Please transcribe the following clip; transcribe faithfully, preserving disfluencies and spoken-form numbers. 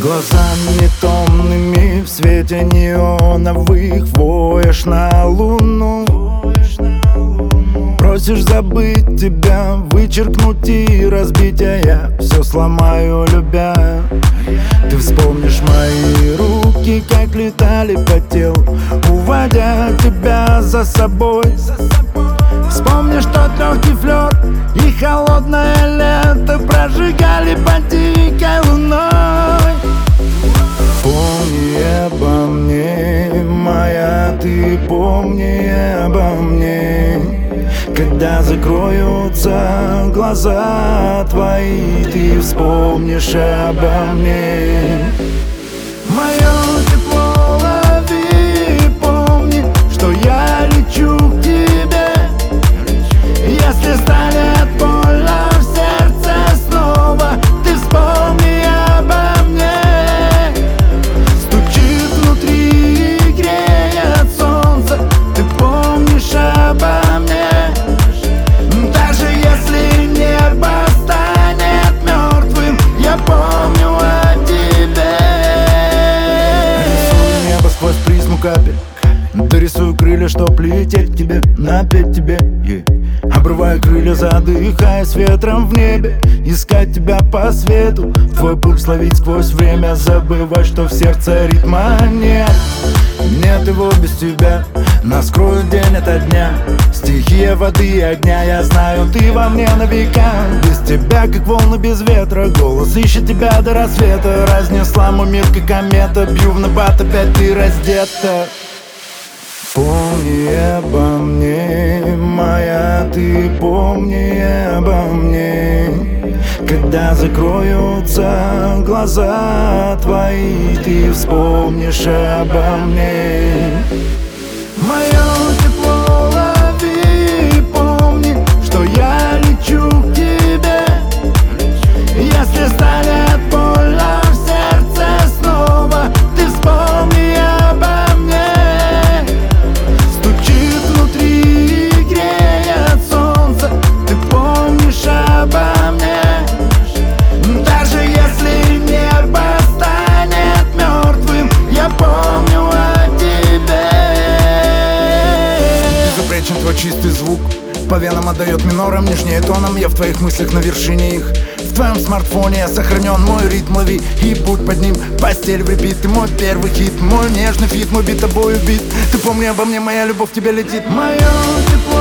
Глазами томными в свете неоновых воешь на луну. Просишь забыть тебя, вычеркнуть и разбить, а я все сломаю, любя. Ты вспомнишь мои руки, как летали по телу, уводя тебя за собой. Вспомнишь тот легкий флёр и холодное лето прожигали под дикой луной. Помни обо мне, моя, ты помни обо мне. Когда закроются глаза твои, ты вспомнишь обо мне. Мое тепло лови, помни, что я лечу к тебе. Если станет больно в сердце снова, ты вспомни обо мне. Стучит внутри и греет солнце, ты помнишь обо мне. Даже если небо станет мертвым, я помню о тебе. Рисую небо сквозь призму капель, дорисую крылья, чтоб лететь к тебе, напеть тебе, yeah. Обрываю крылья, задыхаясь ветром в небе, искать тебя по свету, твой пульс ловить сквозь время, забывать, что в сердце ритма нет. Нет его без тебя, нас кроет день ото дня. Стихия воды и огня, я знаю, ты во мне на века. Без тебя, как волны без ветра, голос ищет тебя до рассвета. Разнесла мой мир, как комета, бью в набат, опять ты раздета. Помни обо мне, моя, ты помни обо мне. Когда закроются глаза твои, ты вспомнишь обо мне. Мое тепло лови, помни, что я лечу к тебе. Если станет больно в сердце снова, ты вспомни обо мне. Стучит внутри и греет солнце, ты помнишь обо мне. Даже если небо станет мертвым, я помню о тебе. Безупречен твой чистый звук, по венам отдает минором, нежнее тоном. Я в твоих мыслях на вершине их. В твоем смартфоне я сохранен, мой ритм лови и будь под ним. Постель в репит, ты мой первый хит, мой нежный фит, мой бит тобой убит. Ты помни обо мне, моя любовь к тебе летит. Мое тепло